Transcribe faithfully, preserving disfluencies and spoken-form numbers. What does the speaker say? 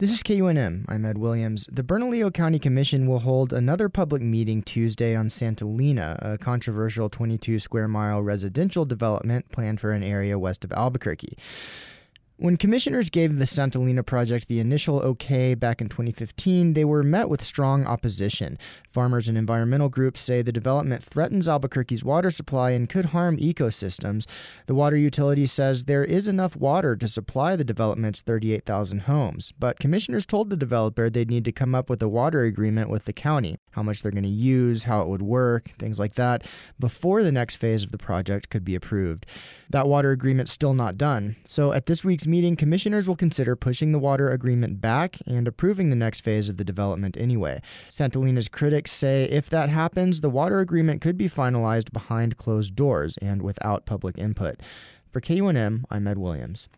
This is K U N M. I'm Ed Williams. The Bernalillo County Commission will hold another public meeting Tuesday on Santolina, a controversial twenty-two square mile residential development planned for an area west of Albuquerque. When commissioners gave the Santolina project the initial okay back in twenty fifteen, they were met with strong opposition. Farmers and environmental groups say the development threatens Albuquerque's water supply and could harm ecosystems. The water utility says there is enough water to supply the development's thirty-eight thousand homes, but commissioners told the developer they'd need to come up with a water agreement with the county, how much they're going to use, how it would work, things like that, before the next phase of the project could be approved. That water agreement's still not done, so at this week's meeting, commissioners will consider pushing the water agreement back and approving the next phase of the development anyway. Santolina's critics say if that happens, the water agreement could be finalized behind closed doors and without public input. For K U N M, I'm Ed Williams.